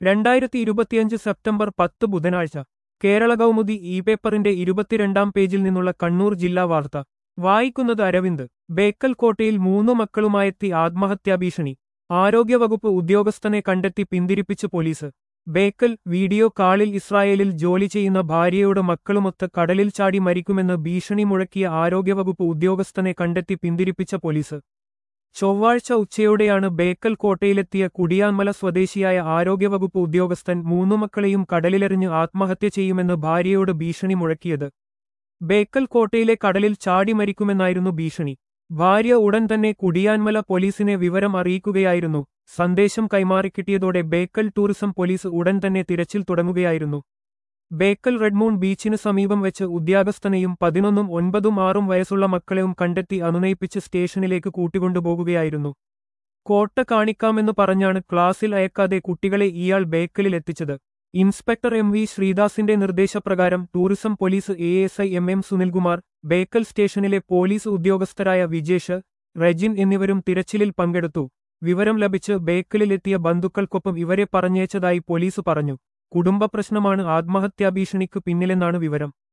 2025 September 10 ബുധനാഴ്ച Kerala Kaumudi E പേപ്പറിന്റെ 22-ാം പേജിൽ നിന്നുള്ള കണ്ണൂർ ജില്ലാ വാർത്ത വായിക്കുന്നത് അരവിന്ദ്. ബേക്കൽ കോട്ടയിൽ 3 മക്കളുമായെത്തി ആത്മഹത്യാഭീഷണി. ആരോഗ്യവകുപ്പ് ഉദ്യോഗസ്ഥനെ കണ്ടെത്തി പിന്തിരിപ്പിച്ച് പോലീസ്. ബേക്കൽ വീഡിയോ കാളിൽ ഇസ്രായേലിൽ ജോലി ചെയ്യുന്ന ഭാര്യയോട് മക്കളുമൊത്ത് കടലിൽ ചാടി മരിക്കുമെന്ന് ഭീഷണി മുഴക്കിയ ആരോഗ്യവകുപ്പ് ഉദ്യോഗസ്ഥനെ കണ്ടെത്തി പിന്തിരിപ്പിച്ച പോലീസ്. ചൊവ്വാഴ്ച ഉച്ചയോടെയാണ് ബേക്കൽ കോട്ടയിലെത്തിയ കുടിയാൻമല സ്വദേശിയായ ആരോഗ്യവകുപ്പ് ഉദ്യോഗസ്ഥൻ 3 മക്കളെയും കടലിലെറിഞ്ഞ് ആത്മഹത്യ ചെയ്യുമെന്ന് ഭാര്യയോട് ഭീഷണി മുഴക്കിയത്. ബേക്കൽ കോട്ടയിലെ കടലിൽ ചാടി മരിക്കുമെന്നായിരുന്നു ഭീഷണി. ഭാര്യ ഉടൻ തന്നെ കുടിയാൻമല പോലീസിനെ വിവരം അറിയിക്കുകയായിരുന്നു. സന്ദേശം കൈമാറിക്കിട്ടിയതോടെ ബേക്കൽ ടൂറിസം പോലീസ് ഉടൻ തന്നെ തിരച്ചിൽ തുടങ്ങുകയായിരുന്നു. ബേക്കൽ റെഡ്മൂൺ ബീച്ചിന് സമീപം വെച്ച് ഉദ്യോഗസ്ഥനെയും 11ഉം 9ഉം 6ഉം വയസ്സുള്ള മക്കളെയും കണ്ടെത്തി അനുനയിപ്പിച്ച് സ്റ്റേഷനിലേക്ക് കൂട്ടിക്കൊണ്ടുപോകുകയായിരുന്നു. കോട്ട കാണിക്കാമെന്ന് പറഞ്ഞാണ് ക്ലാസിൽ അയക്കാതെ കുട്ടികളെ ഇയാൾ ബേക്കലിൽ എത്തിച്ചത്. Inspector MV. ശ്രീദാസിന്റെ നിർദ്ദേശപ്രകാരം tourism police ASI M. Sunilkumar, Bekal സ്റ്റേഷനിലെ പോലീസ് ഉദ്യോഗസ്ഥരായ വിജേഷ്, റെജിൻ എന്നിവരും തിരച്ചിലിൽ പങ്കെടുത്തു. വിവരം ലഭിച്ച് ബേക്കലിലെത്തിയ ബന്ധുക്കൾക്കൊപ്പം ഇവരെ പറഞ്ഞയച്ചതായി പോലീസ് പറഞ്ഞു. കുടുംബപ്രശ്നമാണ് ആത്മഹത്യാഭീഷണിക്ക് പിന്നിലെന്നാണ് വിവരം.